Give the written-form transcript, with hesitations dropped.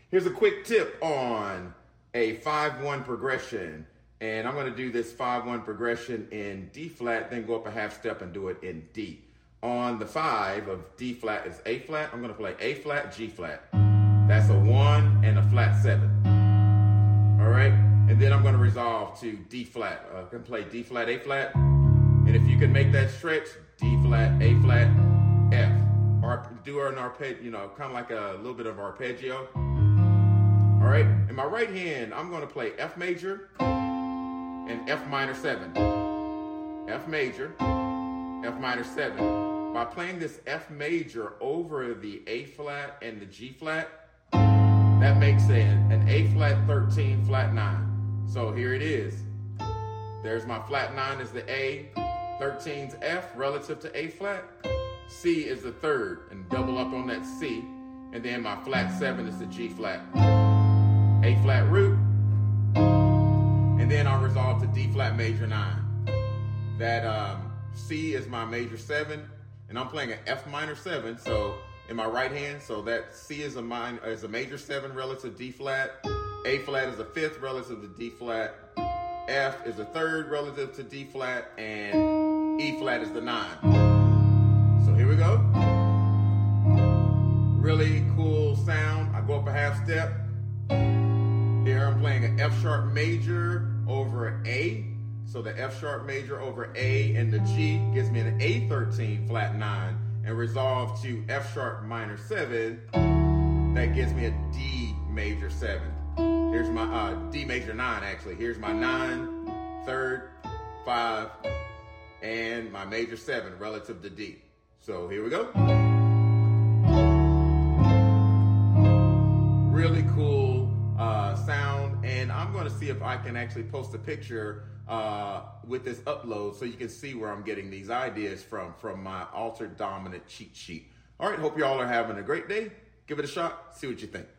Here's a quick tip on a 5-1 progression. And I'm going to do this 5-1 progression in D flat, then go up a half step and do it in D. On the 5 of D flat is A flat. I'm going to play A flat, G flat. That's a 1 and a flat 7. All right. And then I'm going to resolve to D flat. I can play D flat, A flat. And if you can make that stretch, D flat, A flat, F. Or do an arpeggio, kind of like a little bit of arpeggio. All right. In my right hand, I'm going to play F major and F minor 7. F major, F minor 7. By playing this F major over the A flat and the G flat, that makes an A flat 13, flat 9. So here it is. There's my flat 9 is the A, 13's F relative to A flat. C is the 3rd, and double up on that C. And then my flat 7 is the G flat. A flat root. And then I'll resolve to D flat major 9. That C is my major 7, and I'm playing an F minor 7. So in my right hand, so that C is a major 7 relative to D flat. A flat is a 5th relative to D flat. F is a 3rd relative to D flat, and E flat is the 9. So here we go. Really cool sound. I go up a half step. Here I'm playing an F sharp major over A. So the F sharp major over A and the G gives me an A13 flat 9, and resolve to F sharp minor 7. That gives me a D major 7. Here's my D major 9 actually. Here's my 9, 3rd, 5, and my major 7 relative to D. So here we go. Really cool sound, and I'm going to see if I can actually post a picture with this upload so you can see where I'm getting these ideas from my altered dominant cheat sheet. All right, hope you all are having a great day. Give it a shot, see what you think.